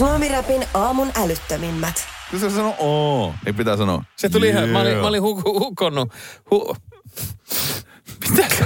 Suomi-räpin aamun älyttömimmät. Kun se sanoo oo, niin pitää sanoa. Se tuli ihan, mä olin hukonnut. Mitä sä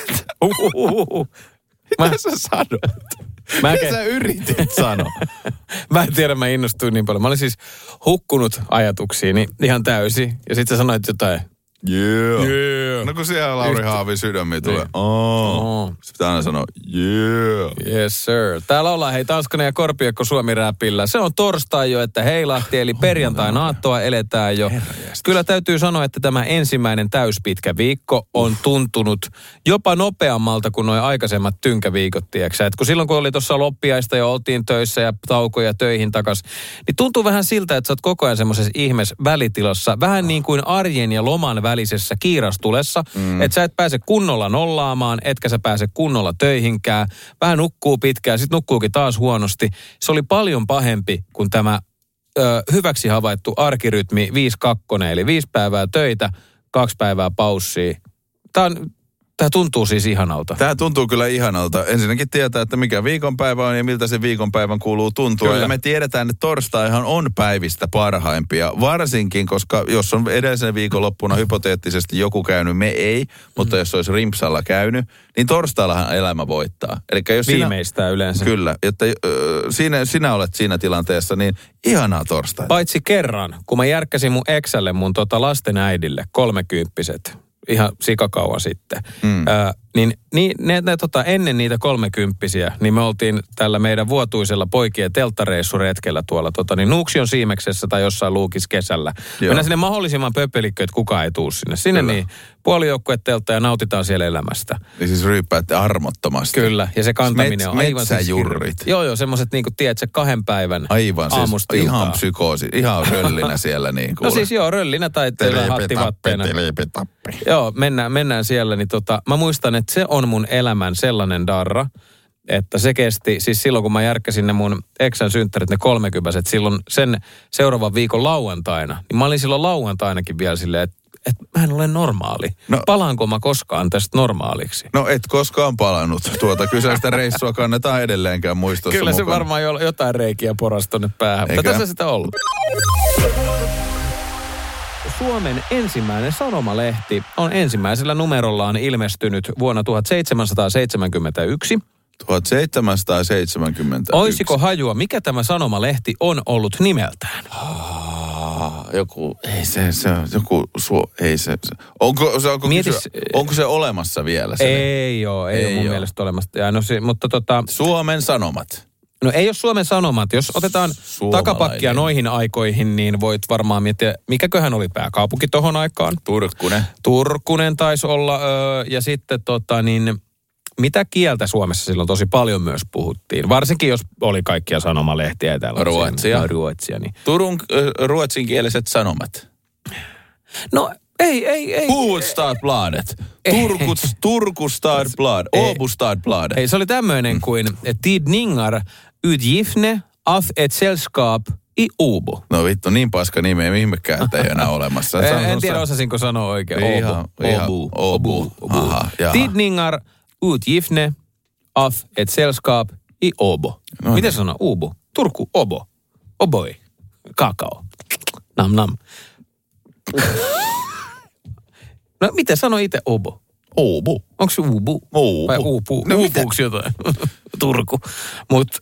Mitä sä sanot? Mitä sä yritit sanoa? Mä en tiedä, mä innostuin niin paljon. Mä olin siis hukkunut ajatuksiini ihan täysin. Ja sit sä sanoit jotain. Yeah. No kun siellä Lauri Haavin sydämiä tulee. Se pitää aina sanoa, yeah. Yes sir. Täällä ollaan hei Tanskanen ja Korpiakko Suomi-räpillä. Se on torstai jo, että heilahti, eli perjantain aattoa eletään jo. Kyllä täytyy sanoa, että tämä ensimmäinen täyspitkä viikko on tuntunut jopa nopeammalta kuin nuo aikaisemmat tynkäviikot, tiedätkö? Et kun silloin kun oli tuossa loppiaista ja oltiin töissä ja taukoja töihin takas, niin tuntuu vähän siltä, että sä oot koko ajan semmoisessa ihmeessä välitilassa. Vähän niin kuin arjen ja loman välisessä kiirastulessa, että sä et pääse kunnolla nollaamaan, etkä sä pääse kunnolla töihinkään. Vähän nukkuu pitkään, sit nukkuukin taas huonosti. Se oli paljon pahempi kuin tämä hyväksi havaittu arkirytmi 5-2, eli 5 päivää töitä, 2 päivää paussia. Tämä tuntuu siis ihanalta. Tämä tuntuu kyllä ihanalta. Ensinnäkin tietää, että mikä viikonpäivä on ja miltä se viikonpäivän kuuluu tuntua. Kyllä. Ja me tiedetään, että torstaihan on päivistä parhaimpia. Varsinkin, koska jos on edellisen viikonloppuna hypoteettisesti joku käynyt, me ei. Mutta jos olisi rimpsalla käynyt, niin torstaillahan elämä voittaa. Elikkä jos viimeistään yleensä. Kyllä. Että sinä olet siinä tilanteessa, niin ihanaa torstaita. Paitsi kerran, kun mä järkkäsin mun Exälle mun lasten äidille 30-vuotiaat. Ihan sikakauan sitten. Ennen niitä 30-vuotiaita, niin me oltiin tällä meidän vuotuisella poikien telttareissuretkellä tuolla Nuuksion Siimeksessä tai jossain Luukis kesällä. Mennään sinne mahdollisimman pöpelikköön, että kukaan ei tuu sinne. Sinne niin puolijoukkueteltta ja nautitaan siellä elämästä. Niin siis ryyppäätte armottomasti. Kyllä, ja se kantaminen on aivan metsäjurrit. Joo, semmoiset niinku, tiedätkö, 2 päivän aivan, aamusta siis ihan psykoosi, ihan röllinä siellä niin kuule. No siis joo, röllinä tai hattivatteena. Joo, mennään siellä, niin mä muistan, että se on mun elämän sellainen darra, että se kesti, siis silloin kun mä järkkäsin ne mun eksän synttärit, ne 30, silloin sen seuraavan viikon lauantaina, niin mä olin silloin lauantainakin vielä silleen, että mä en ole normaali. No, palaanko mä koskaan tästä normaaliksi? No et koskaan palannut. Tuota kyseistä reissua kannetaan edelleenkään muistossa kyllä se mukana. Varmaan jotain reikiä porasi tonne päähän. Mutta tässä sitä on ollut. Suomen ensimmäinen sanomalehti on ensimmäisellä numerollaan ilmestynyt vuonna 1771. 1771. Oisiko hajua, mikä tämä sanomalehti on ollut nimeltään? Onko se olemassa vielä? Ei ole mun mielestä olemassa. Ja mutta Suomen Sanomat. No ei ole Suomen Sanomat. Jos otetaan takapakkia noihin aikoihin, niin voit varmaan miettiä, mikäköhän oli pääkaupunki tohon aikaan? Turkunen taisi olla. Ja sitten mitä kieltä Suomessa silloin tosi paljon myös puhuttiin? Varsinkin jos oli kaikkia sanomalehtiä ja tällaisia. Ruotsia. Niin. Turun ruotsinkieliset sanomat. No ei. Hufvudstadsbladet. Turkustadblad. Åbostadbladet. Ei, se oli tämmöinen kuin Tidningar utgifne av ett sällskap i Åbo. No vittu, niin paska nimeä, mihinkään ei enää olemassa. En tiedä, osasinko sanoa oikein. Åbo. Tidningar utgifne av ett sällskap i Åbo. No, miten se sanoo? Åbo. Turku, Åbo. Oboi. Kakao. Nam. No miten sano itse Åbo? Åbo. Onko se Åbo? Åbo. Vai Åbo? No Åboksi jotain? Turku. Mut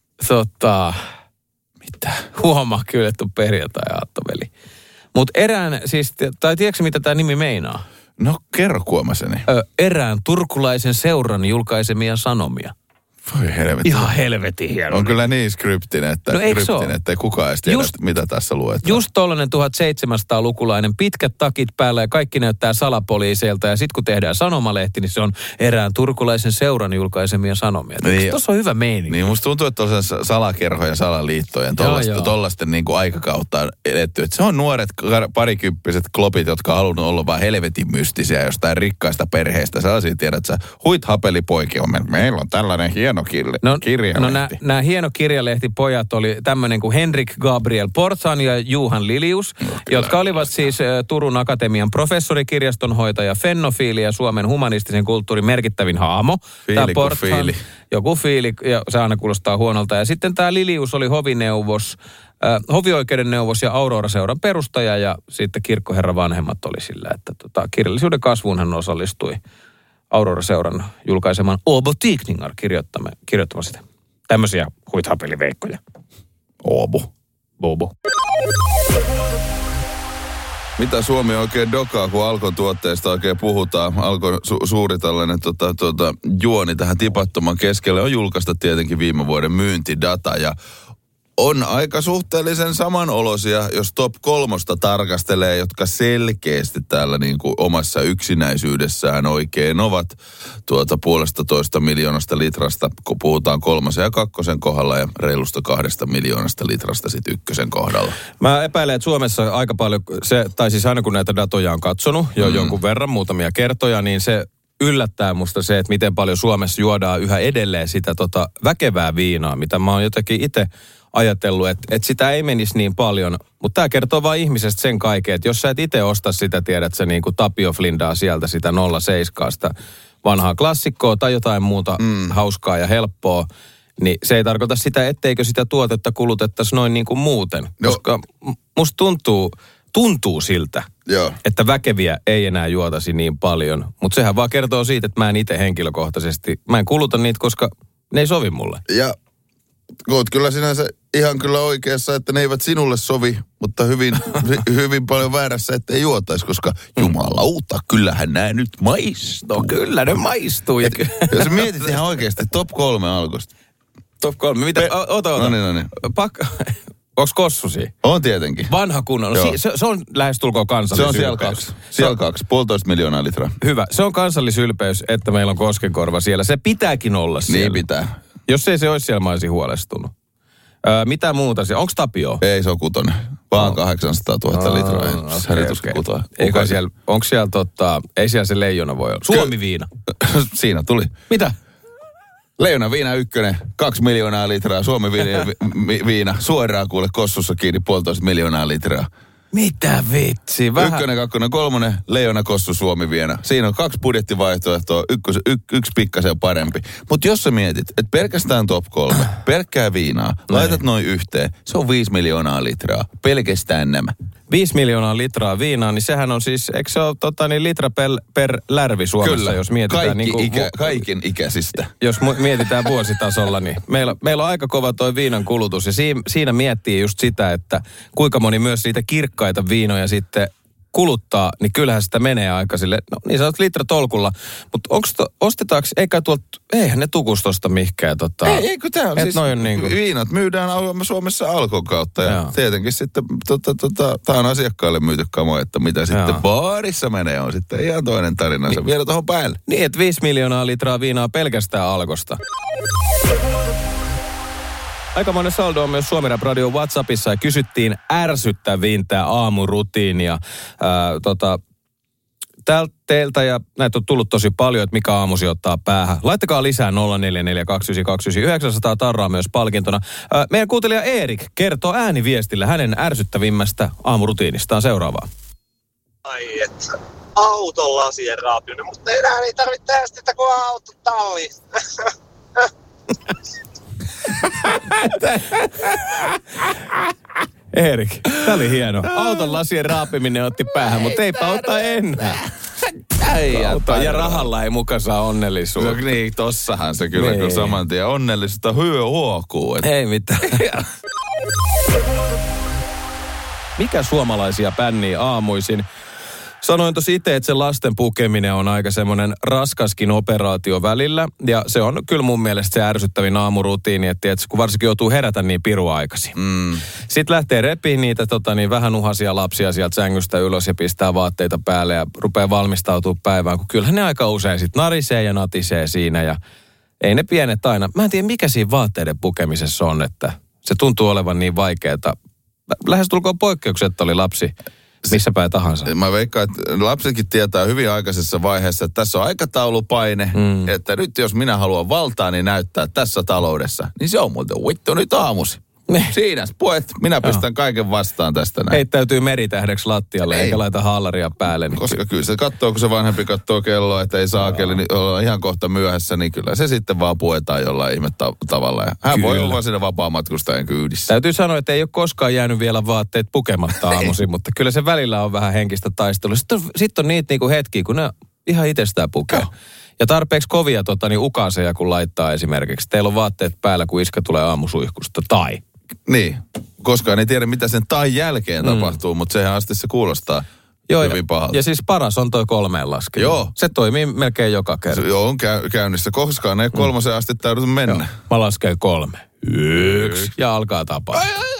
mitä? Huomaa kyllä, että on perjantai-aattaveli. Mut tiedätkö mitä tämä nimi meinaa? No kerro kuomaseni. Erään turkulaisen seuran julkaisemia sanomia. Voi helvetti. Ihan helvetin hieno. On kyllä niin skriptinen, että ei kukaan edes tiedä, mitä tässä luetaan. Just tollainen 1700-lukulainen, pitkät takit päällä ja kaikki näyttää salapoliiseilta. Ja sitten kun tehdään sanomalehti, niin se on erään turkulaisen seuran julkaisemia sanomia. Niin, tuossa on hyvä meininki. Niin musta tuntuu, että tuollaisen salakerhojen, salaliittojen, tollaisten niin kuin aikakautta on eletty. Että se on nuoret parikymppiset klopit, jotka on halunnut olla vaan helvetin mystisiä jostain rikkaista perheistä. Sellaisia tiedät, että sä huit hapelipoikia. Meillä on tällainen hieno hieno kirjalehti. No nämä hieno kirjalehtipojat oli tämmöinen kuin Henrik Gabriel Portzan ja Johan Lilius, jotka olivat siis Turun Akatemian professori, kirjastonhoitaja, fennofiili ja Suomen humanistisen kulttuurin merkittävin haamo. Tämä Portzan, joku fiili, ja se aina kuulostaa huonolta. Ja sitten tämä Lilius oli hovioikeuden neuvos ja Aurora-seuran perustaja, ja sitten kirkkoherra vanhemmat oli sillä, että kirjallisuuden kasvuun hän osallistui Aurora-seuran julkaiseman Åbo Tidningar kirjoittamaan sitä. Tämmöisiä huithapeliveikkoja. Åbo. Mitä Suomi oikein dokaa, kun Alkon tuotteista oikein puhutaan? Alkon suuri tällainen juoni tähän tipattoman keskelle on julkaista tietenkin viime vuoden myyntidata, ja on aika suhteellisen samanoloisia, jos top 3 tarkastelee, jotka selkeästi täällä niin kuin omassa yksinäisyydessään oikein ovat 1,5 miljoonasta litrasta, kun puhutaan 3. ja 2. kohdalla ja reilusta 2 miljoonasta litrasta sitten 1. kohdalla. Mä epäilen, että Suomessa aika paljon, tai siis aina kun näitä datoja on katsonut jo jonkun verran, muutamia kertoja, niin se yllättää musta se, että miten paljon Suomessa juodaan yhä edelleen sitä väkevää viinaa, mitä mä oon jotenkin itse ajatellut, että sitä ei menisi niin paljon. Mutta tämä kertoo vaan ihmisestä sen kaiken, että jos sä et itse osta sitä, tiedät sä niin kuin Tapio Flindaa sieltä sitä 07 vanhaa klassikkoa tai jotain muuta hauskaa ja helppoa, niin se ei tarkoita sitä, etteikö sitä tuotetta kulutettaisi noin niin kuin muuten. Koska musta tuntuu siltä, että väkeviä ei enää juotasi niin paljon. Mutta sehän vaan kertoo siitä, että mä en itse henkilökohtaisesti, mä en kuluta niitä, koska ne ei sovi mulle. Ja oot kyllä sinänsä ihan kyllä oikeassa, että ne eivät sinulle sovi, mutta hyvin paljon väärässä, että ei juotaisi, koska jumalauta, kyllähän nämä nyt maistuu. No kyllä ne maistuu. Jos mietit ihan oikeasti, top 3 Alkosta. Top 3, mitä? Ota. No niin. Onks kossusi? On tietenkin. Vanha kunnon. No, se on lähestulkoon kansallisylpeys. Se on siellä 2. 1,5 miljoonaa litraa. Hyvä. Se on kansallisylpeys, että meillä on Koskenkorva siellä. Se pitääkin olla siellä. Niin pitää. Jos ei se olisi siellä, mä olisin huolestunut. Mitä muuta siellä? Onko Tapio? Ei, se on 6. Vaan 800 000 litraa. Härituskin kutoa. Onko siellä ei siellä se leijona voi olla. Suomi-viina. Siinä tuli. Mitä? Leijona viina 1, 2 miljoonaa litraa. Suomi viina suoraan kuule kossussa kiinni 1,5 miljoonaa litraa. Mitä vitsi? 1, 2, 3, Leijona, Kossu, Suomi viina. Siinä on 2 budjettivaihtoehtoa, yksi pikkasen parempi. Mutta jos sä mietit, että pelkästään top 3, pelkkää viinaa, laitat noin yhteen, se on 5 miljoonaa litraa. Pelkästään nämä. 5 miljoonaa litraa viinaa, niin sehän on siis, eikö se ole litra per lärvi Suomessa, kyllä, jos mietitään kaiken ikäisistä. Jos mietitään vuositasolla, niin meillä on aika kova toi viinan kulutus, ja siinä miettii just sitä, että kuinka moni myös niitä kirkkaita viinoja sitten kuluttaa, niin kyllähän sitä menee aika sille, no niin sanot litratolkulla. Mutta ostetaanko, eihän ne tukustosta mihkään Ei, kun tää on siis, niinku viinat myydään Suomessa Alkon kautta, ja tietenkin sitten tää on asiakkaille myyty kamo, että mitä sitten baarissa menee, on sitten ihan toinen tarinansa vielä tuohon päälle. Niin, että 5 miljoonaa litraa viinaa pelkästään Alkosta. Aikamoinen saldo on myös Suomi Rap Radio WhatsAppissa, ja kysyttiin ärsyttävintä aamurutiinia. Teiltä, ja näitä on tullut tosi paljon, että mikä aamusi ottaa päähän. Laittakaa lisää 04429900 tarraa myös palkintona. Meidän kuuntelija Erik kertoo ääniviestillä hänen ärsyttävimmästä aamurutiinistaan seuraavaa. Ai että, auton lasien raapiminen, mutta enää ei tarvitse tehdä sitä, kun auto talli. Erik, tää oli hieno. Auton lasien raapiminen otti päähän, mutta eipä ota enää. Ja rahalla ei muka saa onnellisuutta. No niin, tossahan se kyllä niin. Kun saman tien onnellisuutta huokuu. Ei mitään. Mikä suomalaisia pännii aamuisin? Sanoin tosi itse, että se lasten pukeminen on aika semmoinen raskaskin operaatio välillä. Ja se on kyllä mun mielestä se ärsyttävin aamurutiini, että kun varsinkin joutuu herätä niin piruaikaisin. Sitten lähtee repiin niitä vähän uhasia lapsia sieltä sängystä ylös ja pistää vaatteita päälle ja rupeaa valmistautumaan päivään. Kun kyllähän ne aika usein sitten narisee ja natisee siinä ja ei ne pienet aina. Mä en tiedä mikä siinä vaatteiden pukemisessa on, että se tuntuu olevan niin vaikeaa. Lähestulkoon poikkeuksetta oli lapsi Missä päin tahansa. Mä veikkaan, että lapsetkin tietää hyvin aikaisessa vaiheessa, että tässä on aikataulupaine, että nyt jos minä haluan valtaani näyttää tässä taloudessa, niin se on muuten vittu nyt aamusi. Siinä puet, minä pistän kaiken vastaan tästä näin. Heittäytyy meritähdeksi lattialle eikä laita haalaria päälle. Niin koska kyllä se katsoo, kun se vanhempi katsoo kelloa, että ei saakeli, niin ollaan ihan kohta myöhässä, niin kyllä se sitten vaan puetaan jollain ihme tavalla. Ja hän voi olla siinä vapaamatkustajan kyydissä. Täytyy sanoa, että ei ole koskaan jäänyt vielä vaatteet pukematta aamuisin, mutta kyllä se välillä on vähän henkistä taistelua. Sitten on niitä niinku hetkiä, kun ne ihan itsestään pukee. Ja tarpeeksi kovia ukaseja, kun laittaa esimerkiksi. Teillä on vaatteet päällä, kun iskä tulee aamusuihkusta, tai... Niin, koskaan ei tiedä, mitä sen tai jälkeen tapahtuu, mutta sehän asti se kuulostaa hyvin pahalta. Ja siis paras on toi 3 laskeminen. Joo. Se toimii melkein joka kerta. Joo, on käynnissä. Koskaan ei 3 asti täytyy mennä. Joo. Mä lasken 3. 1. Ja alkaa tapaa.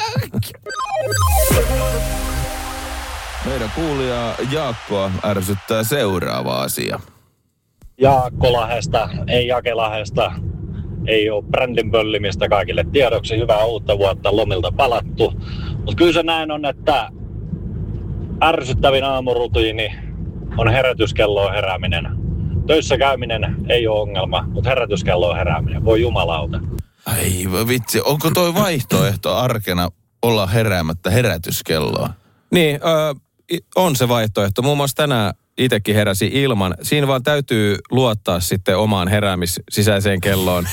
Meidän kuulija Jaakkoa ärsyttää seuraava asia. Jaakko Lahdesta, ei Jake Lahdesta. Ei ole brändin pöllimistä kaikille tiedoksi. Hyvää uutta vuotta, lomilta palattu. Mutta kyllä se näin on, että ärsyttävin aamurutiini on herätyskelloon herääminen. Töissä käyminen ei ole ongelma, mutta herätyskelloon herääminen. Voi jumalauta. Ai vitsi, onko toi vaihtoehto arkena olla heräämättä herätyskelloa? Niin, on se vaihtoehto. Muun muassa tänään itsekin heräsi ilman. Siinä vaan täytyy luottaa sitten omaan sisäiseen kelloon.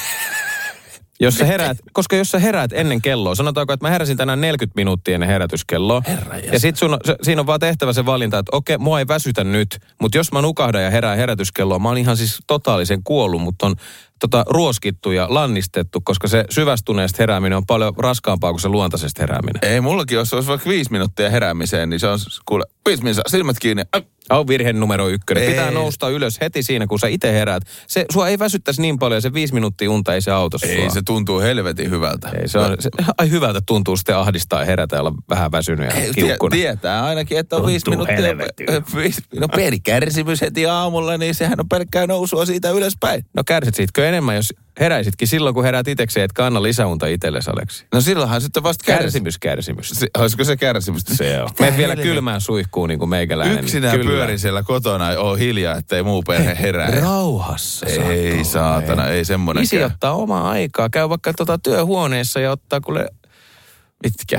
Koska jos sä heräät ennen kelloa, sanotaanko, että mä heräsin tänään 40 minuuttia ennen herätyskelloa. Ja sit siinä on vaan tehtävä se valinta, että okei, mua ei väsytä nyt, mutta jos mä nukahdan ja herään herätyskelloa, mä oon ihan siis totaalisen kuollut, mutta on ruoskittu ja lannistettu, koska se syvästuneesta herääminen on paljon raskaampaa kuin se luontaisesta herääminen. Ei, mullakin jos olisi vaikka 5 minuuttia heräämiseen, niin se on kuule 5 minuuttia, silmät kiinni. On virhe numero 1. Pitää nousta ylös heti siinä, kun sä itse heräät. Sua ei väsyttäisi niin paljon, se 5 minuuttia unta ei se auta sua. Ei, se tuntuu helvetin hyvältä. Ei, ai hyvältä tuntuu sitten ahdistaa ja herätä ja olla vähän väsynyt ja kiukkuna. Tietää ainakin, että on 5 minuuttia. No pieni kärsimys heti aamulla, niin sehän on pelkkää nousua siitä ylöspäin. No kärsit siitkö enemmän, jos heräisitkin silloin, kun heräät itsekseen, etkä anna lisäunta itsellesi, Aleksi? No silloinhan sitten vasta kärsimys. Olisiko se kärsimystä? Se on. Meet vielä kylmään suihkuun niin kuin meikäläinen. Yksinään pyöri siellä kotona, oo hiljaa, ettei muu perhe herää. Rauhassa. Ei saatana, ei semmoinen. Isi ottaa omaa aikaa. Käy vaikka työhuoneessa ja ottaa kuule... Mitkä?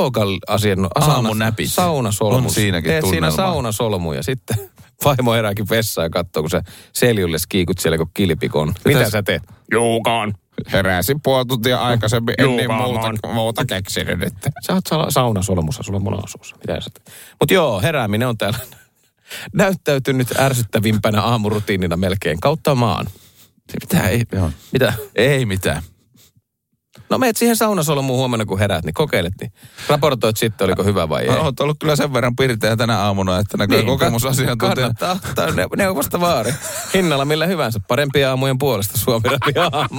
Aamunäpit. Saunasolmu. On siinäkin teet tunnelma. Siinä saunasolmu ja sitten vaimo herääkin vessaan ja katsoo, kun sä seljulle kiikut siellä kuin kilpikon. Mitä sä teet? Juukaan. Heräsin puoli tuntia aikaisemmin, en niin muuta keksinyt. Että. Sä oot saunasolmussa, sulla on monaosuus. Mitä sä teet? Mut joo, herääminen on täällä näyttäytynyt ärsyttävimpänä aamurutiinina melkein kautta maan. Mitä? Ei mitään. No meet siihen saunasolmuun huomenna, kun heräät, niin kokeilet. Niin raportoit sitten, oliko hyvä vai ei. No, oot ollut kyllä sen verran pirteä tänä aamuna, että näköjään kokemusasiantuntija. Kannattaa neuvosta vaari. Hinnalla millä hyvänsä. Parempia aamujen puolesta Suomi-Rapi aamu.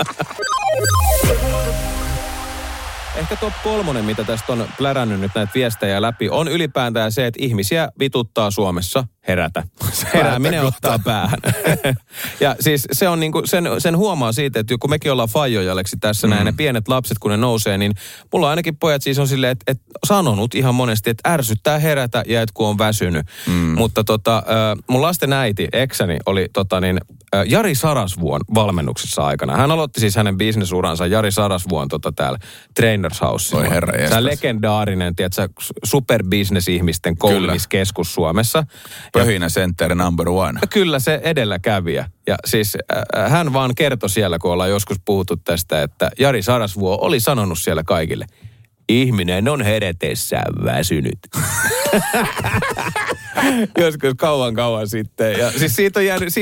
Ehkä top 3, mitä tästä on plärännyt nyt näitä viestejä läpi, on ylipäätään se, että ihmisiä vituttaa Suomessa herätä. Herääminen ottaa päähän. Ja siis se on niinku, sen huomaa siitä, että kun mekin ollaan fajoja, Aleksi, tässä näin, ne pienet lapset, kun ne nousee, niin mulla ainakin pojat siis on silleen, että sanonut ihan monesti, että ärsyttää herätä ja et kun on väsynyt. Mutta mun lasten äiti, eksäni, oli Jari Sarasvuon valmennuksessa aikana. Hän aloitti siis hänen bisnesuransa Jari Sarasvuon täällä Trainers House. Oi herra jestas. Tämä legendaarinen, tiedätkö, superbusiness-ihmisten koulutuskeskus Suomessa. Pöhinä Center number 1. Kyllä se edelläkävijä. Ja siis hän vaan kertoi siellä, kun ollaan joskus puhuttu tästä, että Jari Sarasvuo oli sanonut siellä kaikille, ihminen on herätessään väsynyt. Joskus kauan sitten. Ja siis siitä on jäänyt...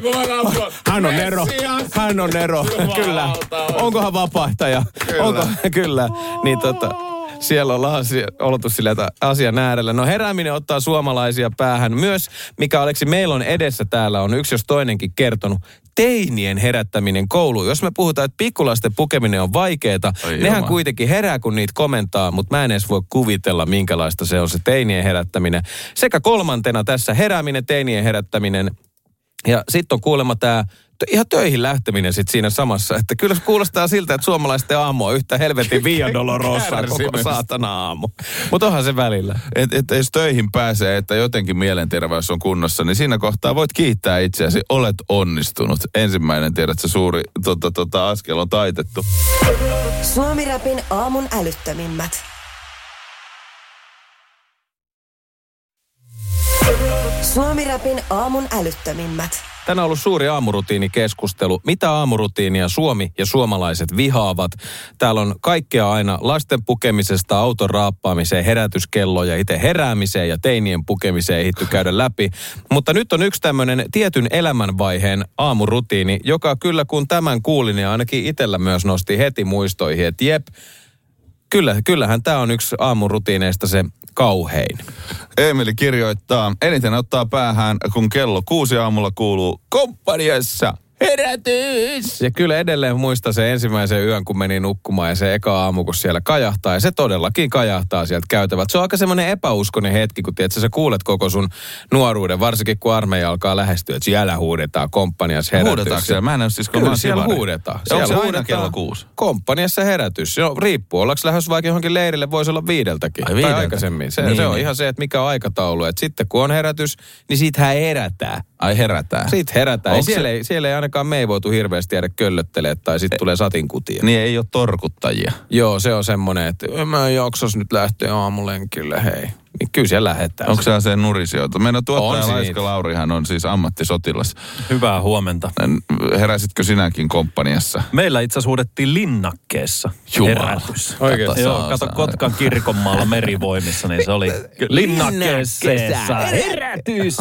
Hän on Nero. Kyllä. Onkohan vapahtaja? Kyllä. Niin siellä ollaan oltu sillä asian äärellä. No herääminen ottaa suomalaisia päähän. Myös, mikä Aleksi meillä on edessä täällä, on yksi jos toinenkin kertonut, teinien herättäminen kouluun. Jos me puhutaan, että pikkulasten pukeminen on vaikeeta, nehän kuitenkin herää, kun niitä komentaa, mutta mä en edes voi kuvitella, minkälaista se on se teinien herättäminen. Sekä 3. tässä herääminen, teinien herättäminen. Ja sitten on kuulemma tämä ihan töihin lähteminen sitten siinä samassa. Että kyllä se kuulostaa siltä, että suomalaisten aamu on yhtä helvetin Via Dolorosa koko saatana aamu. Mutta onhan se välillä. Että jos töihin pääsee, että jotenkin mielenterveys on kunnossa, niin siinä kohtaa voit kiittää itseäsi. Olet onnistunut. Ensimmäinen tiedät, se suuri askel on taitettu. Suomi-rapin aamun älyttömimmät. Suomi-rapin aamun älyttömimmät. Tänään on ollut suuri aamurutiinikeskustelu. Mitä aamurutiinia Suomi ja suomalaiset vihaavat? Täällä on kaikkea aina lasten pukemisesta, auton raappaamiseen, herätyskelloja, itse heräämiseen ja teinien pukemiseen ehditty käydä läpi. Mutta nyt on yksi tämmöinen tietyn elämänvaiheen aamurutiini, joka kyllä kun tämän kuulin ja ainakin itsellä myös nosti heti muistoihin, että jep, kyllähän tämä on yksi aamurutiineista se kauhein. Emeli kirjoittaa, eniten ottaa päähän, kun kello 6 aamulla kuuluu komppaniassa herätys. Ja kyllä edelleen muista se ensimmäisen yön, kun meni nukkumaan ja se eka aamu, kun siellä kajahtaa. Ja se todellakin kajahtaa sieltä käytävältä. Se on aika semmoinen epäuskoinen hetki, kun tiedät, sä kuulet koko sun nuoruuden, varsinkin kun armeija alkaa lähestyä, että siellä huudetaan komppaniassa herätys. Huudetaanko siellä? Mä en ole siis kyllä siellä huudetaan. Onko se aina kello 6? Komppaniassa herätys. No, riippuu. Ollaanko lähes vaikka johonkin leirille, voisi olla 5:00kin. Tai aikaisemmin. Se on ihan se, että mikä on aikataulu. Että sitten kun on herätys, niin siitähän herätään. Ai herätään? Siitä herätään. Siellä ei ainakaan me ei voitu hirveästi jäädä köllöttelemään tai sitten tulee satinkutia. Niin ei ole torkuttajia. Joo, se on semmoinen, että mä en jaksas nyt lähteä aamulenkille, hei. Niin kyllä siellä lähdetään. Onko se nurisjoita? Meidän tuottaja Laiska Laurihan on siis ammattisotilas. Hyvää huomenta. Heräsitkö sinäkin komppaniassa? Meillä itse asiassa huudettiin linnakkeessa herätys. Oikein. Joo, kato Kotkan kirkonmaalla merivoimissa, niin se oli linnakkeessa herätys.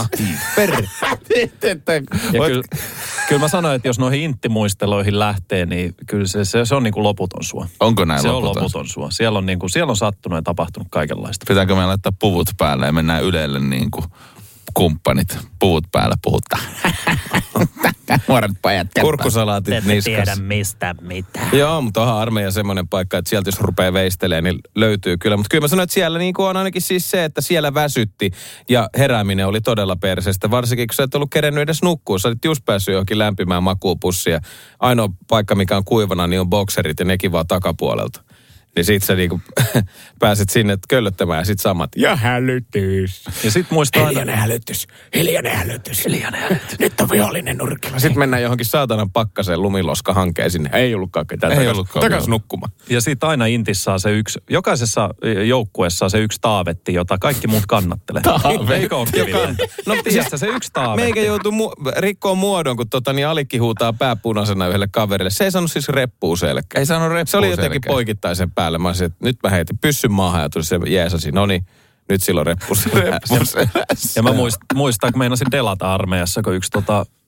Ja kyllä mä sanoin, että jos noihin inttimuisteloihin lähtee, niin kyllä se on niin kuin loputon suo. Onko näin se loputon? Se on loputon suo. Siellä on sattunut ja tapahtunut kaikenlaista. Pitääkö me laittaa puvut päälle ja mennään Ylelle niin kuin kumppanit. Puvut päällä puhuttaa. Nuoret pojat. Kurkkusalaatit niskas. Ette tiedä mistä mitään. Joo, mutta onhan armeija semmoinen paikka, että sieltä jos rupeaa veistelemään, niin löytyy kyllä. Mutta kyllä mä sanoin, että siellä niin kuin on ainakin siis se, että siellä väsytti ja herääminen oli todella perseestä. Varsinkin kun sä et ollut kerennyt edes nukkua. Sä olit just päässyt johonkin lämpimään makuupussiin ja ainoa paikka, mikä on kuivana, niin on bokserit ja nekin vaan takapuolelta. Niin sit sä niinku pääset sinne köllöttämään ja sit samat. Ja hälytys. Ja sit muistaa aina. Hiljainen hälytys. Nyt on vihollinen nurkilla. Sitten mennään johonkin saatanan pakkaseen lumiloska-hankeen sinne. Ei ollutkaan ketään. Takas nukkumaan. Ja sit aina Intissä on se yksi, jokaisessa joukkueessa on se yksi taavetti, jota kaikki muut kannattelee. Eikö ole kivillä? No tiedätkö se yksi taavetti? Meikä joutuu rikkoa muodon, kun Alikki huutaa pääpunaisena yhdelle kaverille. Se ei saanut siis reppua selkää. Ei saanut reppua. Se oli jotenkin poikittaisen päälle. Mä olisin, että nyt mä heitin pyssyn maahan ja tuli se jeesasi. Noniin, nyt silloin reppus. Ja mä muistan, kun meinasin delata armeijassa, kun yksi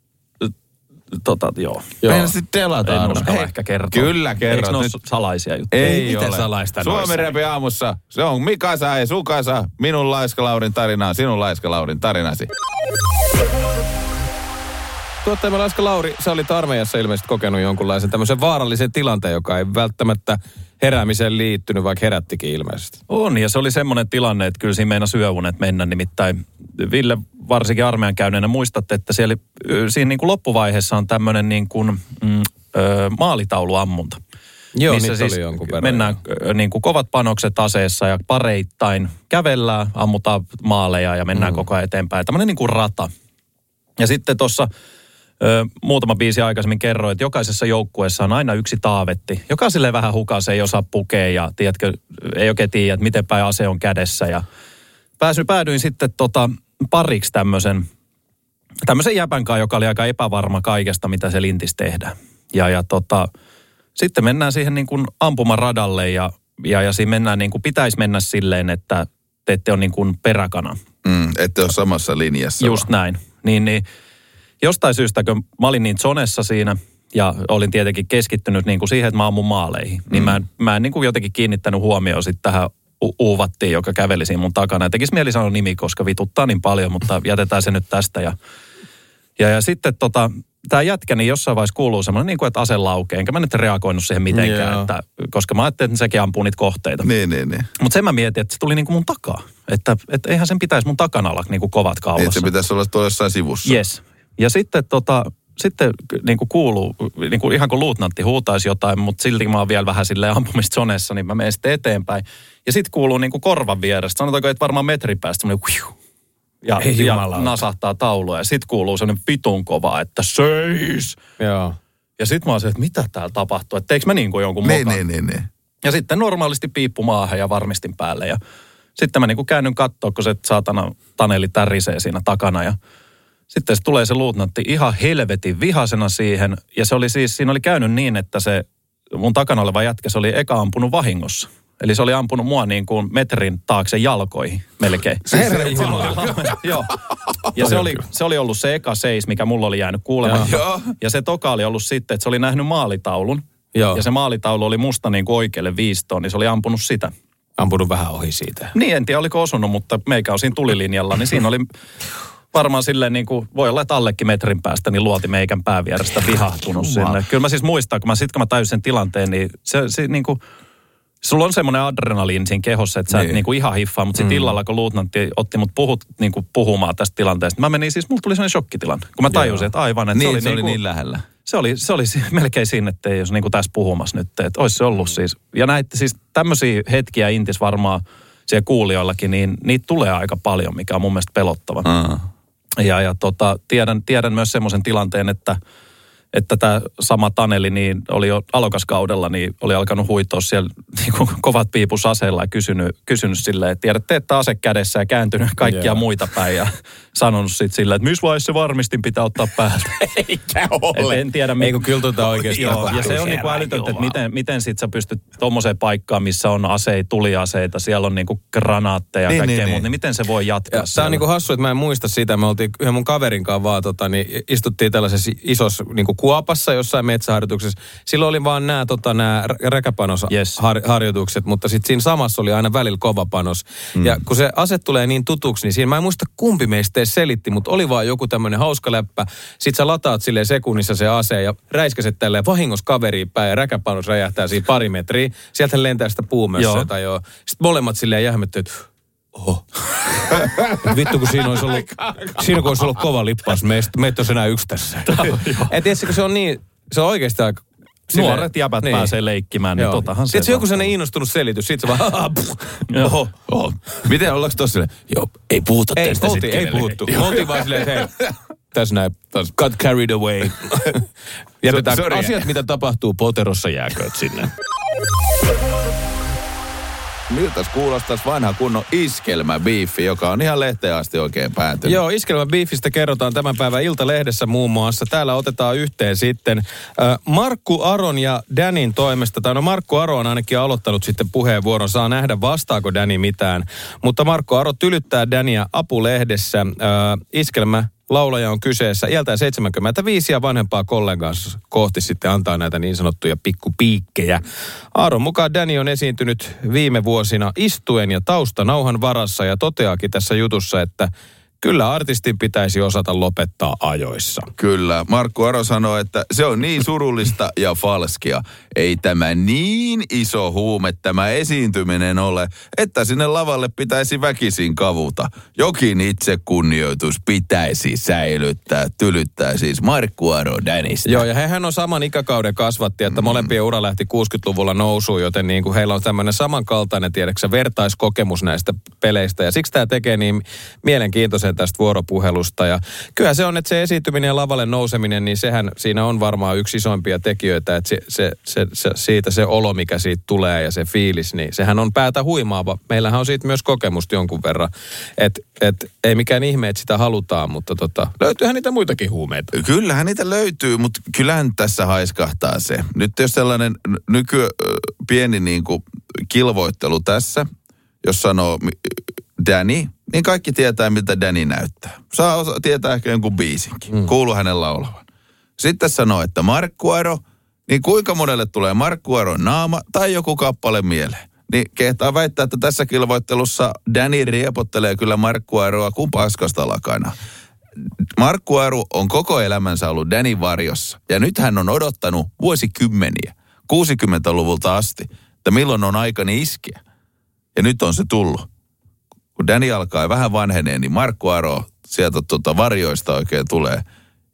joo. Meinasin delata armeijassa. En uskalla ehkä kertoa. Kyllä kerrot. Eikö ne ole salaisia juttuja? Ei ole. Mitä salaista noissa? Suomi-rapi aamussa. Se on Mikasa ja Sukasa. Minun Laiska Laurin tarinaa, sinun Laiska Laurin tarinasi. Tuottajamme Laiska Lauri, sä olit armeijassa ilmeisesti kokenut jonkunlaisen tämmöisen vaarallisen tilanteen, joka ei välttämättä heräämiseen liittynyt, vaikka herättikin ilmeisesti. On, ja se oli semmoinen tilanne, että kyllä siinä meinasi yöunet mennä. Nimittäin Ville, varsinkin armeijan käyneenä, muistatte, että siinä niin kuin loppuvaiheessa on tämmöinen niin kuin, maalitauluammunta. Joo, missä siis oli jonkun verran. Mennään niin kuin kovat panokset aseessa ja pareittain kävellään, ammutaan maaleja ja mennään koko ajan eteenpäin. Tämmöinen niin kuin rata. Ja sitten tuossa muutama biisi aikaisemmin kerroin, että jokaisessa joukkueessa on aina yksi taavetti, joka silleen vähän hukas, ei osaa pukea ja tiedätkö, ei oikein tiedä, että miten päin ase on kädessä. Ja päädyin sitten pariksi tämmöisen jäpän kanssa, joka oli aika epävarma kaikesta, mitä se lintis tehdään. Sitten mennään siihen niin kuin ampumaradalle ja siinä mennään niin kuin pitäisi mennä silleen, että te ette ole niin kuin peräkana. Ette ole samassa linjassa. Just näin. Niin jostain syystä, kun mä olin niin zonessa siinä ja olin tietenkin keskittynyt niin kuin siihen, että mä ammun maaleihin, niin mä en niin kuin jotenkin kiinnittänyt huomioon sitten tähän uuvattiin, joka käveli siinä mun takana. Ja tekisi mieli sanoa nimi, koska vituttaa niin paljon, mutta jätetään se nyt tästä. Ja sitten tämä jätkä, niin jossain vaiheessa kuuluu semmoinen, niin kuin, että ase laukee. Enkä mä nyt reagoinut siihen mitenkään, koska mä ajattelin, että sekin ampuu niitä kohteita. Niin. Mutta sen mä mietin, että se tuli niin kuin mun takaa. Että eihän sen pitäisi mun takana olla niin kuin kovat kaulassa. Niin, se pitäisi olla tuolla jossain sivussa. Yes. Ja sitten sitten niin kuin kuuluu, niin kuin ihan kuin luutnantti huutaisi jotain, mutta silti mä oon vielä vähän silleen ampumistsoneessa, niin mä menen sitten eteenpäin. Ja sitten kuuluu niin kuin korvan vierestä, sanotaanko, että varmaan metrin päästä semmoinen ja nasahtaa taulua. Ja sitten kuuluu semmoinen vitun kova, että seis! Joo. Ja sitten mä oon se, että mitä täällä tapahtuu, että teikö mä niin kuin jonkun mokan? Niin. Ja sitten normaalisti piippu maahan ja varmistin päälle ja sitten mä niin kuin käännyn katsoa, kun se saatana Taneli tärisee siinä takana ja sitten se tulee se luutnantti ihan helvetin vihasena siihen. Ja se oli siis, siinä oli käynyt niin, että se mun takana oleva jätkä, se oli eka ampunut vahingossa. Eli se oli ampunut mua niin kuin metrin taakse jalkoihin melkein. Joo. Ja se oli ollut se eka seis, mikä mulla oli jäänyt kuulematta. Ja se toka oli ollut sitten, että se oli nähnyt maalitaulun. Joo. Ja se maalitaulu oli musta niin kuin oikealle viistoon, niin se oli ampunut sitä. Ampunut vähän ohi siitä. Niin, en tiedä oliko osunut, mutta meikä on siinä tulilinjalla, niin siinä oli varmaan silleen niin kuin, voi olla, että allekin metrin päästä, niin luoti meikän päävierestä vihahtunut sinne. Kyllä mä siis muistan, kun mä tajusin sen tilanteen, niin se niin kuin, sulla on semmoinen adrenaliini siinä kehossa, että sä et niin kuin ihan hiffaa, mutta sitten illalla, kun luutnantti otti mut niin kuin puhumaan tästä tilanteesta, mä menin siis, mulla tuli sellainen shokkitilanne, kun mä tajusin, että aivan, että se oli niin lähellä. Se oli melkein siinä, että ei olisi niin kuin tässä puhumassa nyt, että olisi se ollut siis. Ja näitä siis tämmöisiä hetkiä intis varmaan siellä kuulijoillakin, niin niitä tulee aika paljon, mikä on mun mielestä pelottava. Ja tiedän myös semmoisen tilanteen, että tämä sama Taneli niin oli jo alokaskaudella, niin oli alkanut huitoa siellä niin kuin kovat piipus aseella ja kysynyt silleen, että tiedätte, että ase kädessä ja kääntynyt kaikkia muita päin ja sanonut sitten silleen, että missä vaiheessa se varmistin pitää ottaa päältä. Eikä ole. En tiedä. Ei kun kyllä oikeastaan. Ja se on niin kuin älytöntä, että miten sitten sä pystyt tommoseen paikkaan, missä on tuliaseita, siellä on niin kuin granaatteja ja kaikkea muuta, niin miten se voi jatkaa? Tämä on niin kuin hassu, että mä en muista sitä. Me oltiin yhden mun kaverin kanssa vaan, niin istuttiin tällaisessa isossa niin kuin kuopassa jossain metsäharjoituksessa. Silloin oli vaan nämä räkäpanosharjoitukset, mutta sitten siinä samassa oli aina välillä kova panos. Ja kun se ase tulee niin tutuksi, niin siinä mä en muista kumpi meistä selitti, mutta oli vaan joku tämmöinen hauska läppä. Sitten sä lataat silleen sekunnissa se ase ja räiskäset tälleen vahingossa kaveriin päin ja räkäpanos räjähtää siinä pari metriä. Sieltä lentää sitä puumössöä tai joo. Sitten molemmat silleen jähmetty, että oho. Vittu, kun siinä olisi ollut kova lippaus. Meitä olisi enää yksi tässä. Et tiedätkö, se on niin, se on oikeasti aika... Nuoret jäbät pääsee leikkimään, niin totahan se. Tiedätkö, joku sellainen innostunut selitys, sit se vaan... Oho. Miten ollaanko tossa silleen? Joo, ei puhuta tästä sitten. Ei puhuttu. Me oltiin vaan silleen, että hei, tässä näin, got carried away. Jätetään asiat, mitä tapahtuu Poterossa, jääkööt sinne. Miltäs kuulostaisi vanha kunnon iskelmäbiifi, joka on ihan lehteen asti oikein päätynyt? Joo, iskelmäbiifistä kerrotaan tämän päivän Iltalehdessä muun muassa. Täällä otetaan yhteen sitten Markku Aron ja Danin toimesta. Tai no Markku Aro on ainakin aloittanut sitten puheenvuoron. Saa nähdä, vastaako Dani mitään. Mutta Markku Aro tylyttää Dania Apulehdessä. Laulaja on kyseessä, iältään 75 ja vanhempaa kollegansa kohti sitten antaa näitä niin sanottuja pikkupiikkejä. Aaron mukaan Danny on esiintynyt viime vuosina istuen ja taustanauhan varassa ja toteaakin tässä jutussa, että kyllä artistin pitäisi osata lopettaa ajoissa. Kyllä. Markku Aro sanoi, että se on niin surullista ja falskia. Ei tämä niin iso huume tämä esiintyminen ole, että sinne lavalle pitäisi väkisin kavuta. Jokin itsekunnioitus pitäisi säilyttää, tylyttää siis Markku Aro Danista. Joo, ja hehän on saman ikäkauden kasvatti, että molempien ura lähti 60-luvulla nousuun, joten niin kuin heillä on tämmöinen samankaltainen, tiedäksä, vertaiskokemus näistä peleistä. Ja siksi tämä tekee niin mielenkiintoisen tästä vuoropuhelusta. Ja kyllä se on, että se esiintyminen ja lavalle nouseminen, niin sehän siinä on varmaan yksi isoimpia tekijöitä, että siitä se olo, mikä siitä tulee ja se fiilis, niin sehän on päätä huimaava. Meillähän on siitä myös kokemusta jonkun verran. Että ei mikään ihme, että sitä halutaan, mutta löytyyhän niitä muitakin huumeita. Kyllähän niitä löytyy, mutta kyllähän tässä haiskahtaa se. Nyt jos sellainen pieni niin kuin kilvoittelu tässä, jos sanoo Danny, niin kaikki tietää, miltä Danny näyttää. Saa tietää ehkä jonkun biisinkin. Kuuluu hänen laulavan. Sitten sanoo, että Markku Aro, niin kuinka monelle tulee Markku Aron naama tai joku kappale mieleen? Niin kehtaa väittää, että tässä kilvoittelussa Danny riepottelee kyllä Markku Aroa kuin paskasta lakana. Markku Aro on koko elämänsä ollut Dannyn varjossa. Ja nyt hän on odottanut vuosikymmeniä, 60-luvulta asti, että milloin on aikani iskeä. Ja nyt on se tullut. Kun Danny alkaa vähän vanhenee, niin Markku Aro sieltä varjoista oikein tulee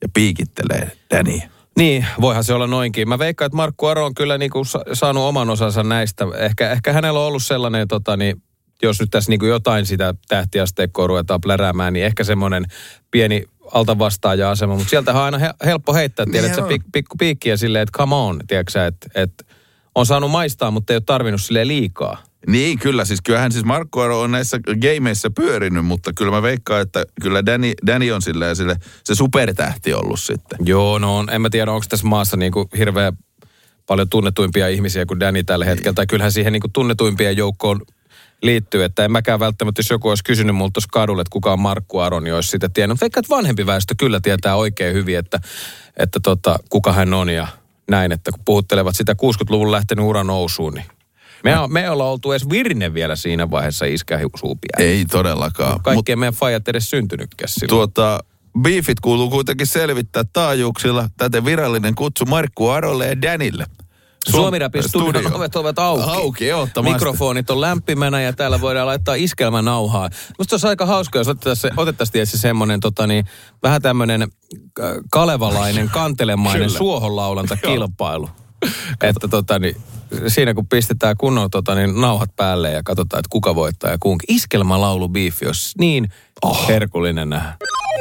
ja piikittelee Daniä. Niin, voihan se olla noinkin. Mä veikkaan, että Markku Aro on kyllä niinku saanut oman osansa näistä. Ehkä hänellä on ollut sellainen, jos nyt tässä niinku jotain sitä tähtiasteikkoa ruvetaan pläräämään, niin ehkä semmoinen pieni altavastaaja-asema. Mutta sieltähän on aina helppo heittää, tiedät sä, pikku piikkiä silleen, että come on, tiedätkö että on saanut maistaa, mutta ei ole tarvinnut silleen liikaa. Niin, kyllä. Siis kyllähän siis Markku Aro on näissä gameissa pyörinyt, mutta kyllä mä veikkaan, että kyllä Danny on silleen se supertähti ollut sitten. Joo, no en mä tiedä, onko tässä maassa niinku hirveän paljon tunnetuimpia ihmisiä kuin Danny tällä hetkellä. Tai kyllähän siihen niinku tunnetuimpien joukkoon liittyy, että en mäkään välttämättä, jos joku olisi kysynyt multa tuossa kadulla, että kuka on Markku Aro, niin olisi sitä tiennyt. Veikkaan, että vanhempi väestö kyllä tietää oikein hyvin, että kuka hän on ja näin, että kun puhuttelevat sitä 60-luvun lähtenyt ura nousuun, niin me ollaan oltu edes virne vielä siinä vaiheessa iskäsuupia. Ei todellakaan. Kaikkien meidän fajat edes syntynytkään silloin. Beefit kuuluu kuitenkin selvittää taajuuksilla. Täten virallinen kutsu Markku Arolle ja Danille. Suomi-Rapin studion ovet ovat auki. Ehdottomasti. Mikrofonit on lämpimänä ja täällä voidaan laittaa iskelmänauhaa. Musta se olisi aika hauska, jos otettaisiin tietysti semmoinen vähän tämmöinen kalevalainen, kantelemainen suohonlaulantakilpailu. Että siinä kun pistetään kunnon nauhat päälle ja katsotaan, että kuka voittaa ja kuinka. Iskelmälaulu biifi olisi niin herkullinen nähdä.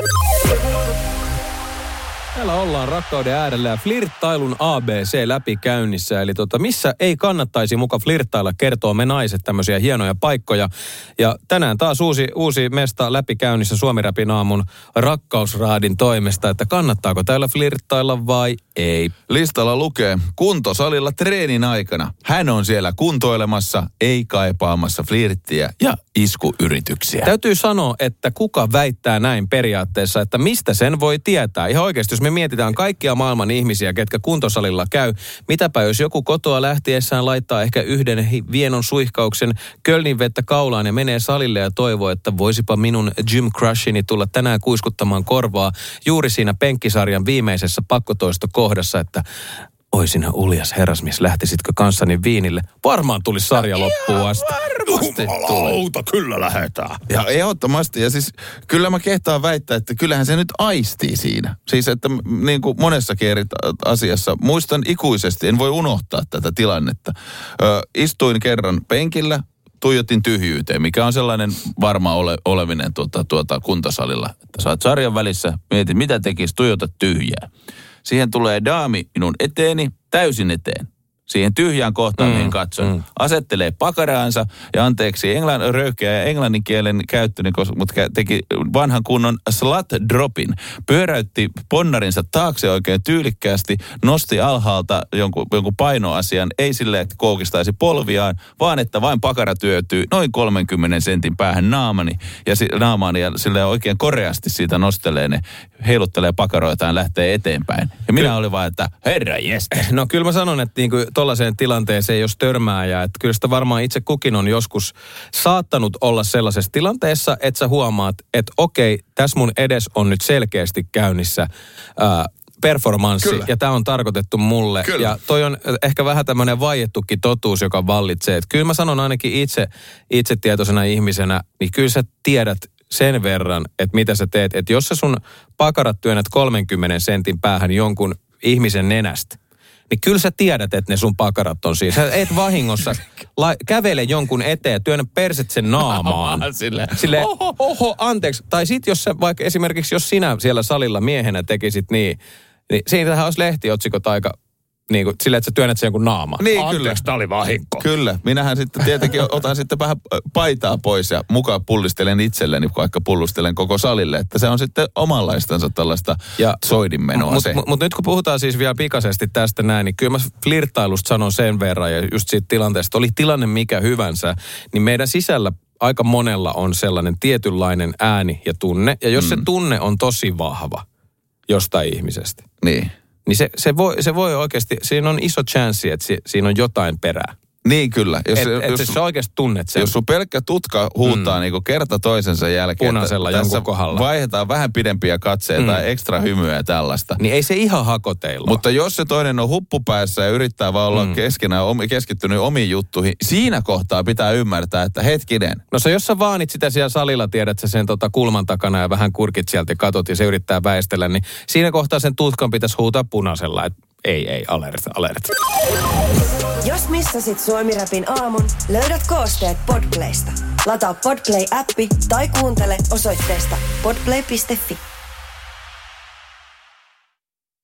Täällä ollaan rakkauden äärellä ja flirttailun ABC läpikäynnissä. Eli missä ei kannattaisi muka flirttailla, kertoo me naiset tämmöisiä hienoja paikkoja. Ja tänään taas uusi mesta läpikäynnissä Suomi-Rapin aamun rakkausraadin toimesta, että kannattaako täällä flirttailla vai ei. Listalla lukee kuntosalilla treenin aikana. Hän on siellä kuntoilemassa, ei kaipaamassa flirttiä ja iskuyrityksiä. Täytyy sanoa, että kuka väittää näin periaatteessa, että mistä sen voi tietää. Ihan oikeasti, jos me mietitään kaikkia maailman ihmisiä, ketkä kuntosalilla käy, mitäpä jos joku kotoa lähtiessään laittaa ehkä yhden vienon suihkauksen Kölnin vettä kaulaan ja menee salille ja toivoo, että voisipa minun gym crushini tulla tänään kuiskuttamaan korvaa juuri siinä penkkisarjan viimeisessä pakkotoistokohdassa, että oi sinä uljas herrasmies, lähtisitkö kanssani viinille? Varmaan tuli sarja loppuun asti. Jumalauta, kyllä lähdetään. Ja ehdottomasti. Ja siis kyllä mä kehtaan väittää, että kyllähän se nyt aistii siinä. Siis että niin kuin monessakin eri asiassa. Muistan ikuisesti, en voi unohtaa tätä tilannetta. Istuin kerran penkillä, tuijotin tyhjyyteen, mikä on sellainen varma olevinen kuntosalilla. Että sä oot sarjan välissä, mietit mitä tekis, tuijotat tyhjää. Siihen tulee daami minun eteeni, täysin eteen. Siihen tyhjään kohtaan, mihin katson. Asettelee pakaraansa ja anteeksi röyhkeä ja englannin kielen käyttöni, mutta teki vanhan kunnon slut dropin. Pyöräytti ponnarinsa taakse oikein tyylikkäästi, nosti alhaalta jonkun painoasian, ei silleen, että koukistaisi polviaan, vaan että vain pakara työtyy noin 30 sentin päähän naamaani ja silleen oikein koreasti siitä nostelee ne, heiluttelee pakaroitaan ja lähtee eteenpäin. Ja minä olin vaan, että herra jeste. No kyllä mä sanon, että niinku tollaiseen tilanteeseen, jos törmää ja että kyllä sitä varmaan itse kukin on joskus saattanut olla sellaisessa tilanteessa, että sä huomaat, että okei, tässä mun edes on nyt selkeästi käynnissä performanssi. Kyllä. Ja tämä on tarkoitettu mulle. Kyllä. Ja toi on ehkä vähän tämmöinen vaiettukin totuus, joka vallitsee. Että kyllä mä sanon ainakin itse tietoisena ihmisenä, niin kyllä sä tiedät sen verran, että mitä sä teet. Että jos sä sun pakarat työnnät 30 sentin päähän jonkun ihmisen nenästä, niin kyllä sä tiedät, että ne sun pakarat on siinä. Sä et vahingossa kävele jonkun eteen, työnnä perset sen naamaan. Silleen, oho, anteeksi. Tai sit jos sä vaikka esimerkiksi, jos sinä siellä salilla miehenä tekisit niin siitähän olisi lehtiotsikot aika niin kuin silleen, että sä työnnät sen jonkun naamaan. Niin, anteeksi, kyllä. Tää oli vahinko. Kyllä. Minähän sitten tietenkin otan sitten vähän paitaa pois ja mukaan pullistelen itselleni, vaikka pullustelen koko salille. Että se on sitten omanlaistansa tällaista soidinmenoa se. Mutta nyt kun puhutaan siis vielä pikaisesti tästä näin, niin kyllä mä flirttailusta sanon sen verran ja just siitä tilanteesta, oli tilanne mikä hyvänsä, niin meidän sisällä aika monella on sellainen tietynlainen ääni ja tunne. Ja jos se tunne on tosi vahva jostain ihmisestä. Niin se voi oikeasti, siinä on iso chanssi, että siinä on jotain perää. Niin kyllä. Jos sä oikeasti tunnet sen. Jos sun pelkkä tutka huutaa niinku kerta toisensa jälkeen. Punaisella jonkun kohdalla. Vaihdetaan vähän pidempiä katseita tai ekstra hymyä ja tällaista. Niin ei se ihan hakoteilla. Mutta jos se toinen on huppupäässä ja yrittää vaan olla keskittynyt omiin juttuihin, siinä kohtaa pitää ymmärtää, että hetkinen. No jos sä vaanit sitä siellä salilla, tiedät sä sen kulman takana ja vähän kurkit sieltä katot ja se yrittää väistellä, niin siinä kohtaa sen tutkan pitäisi huutaa punaisella, että ei, alert. Jos missasit Suomi-rapin aamun, löydät koosteet Podplaysta. Lataa Podplay-appi tai kuuntele osoitteesta podplay.fi.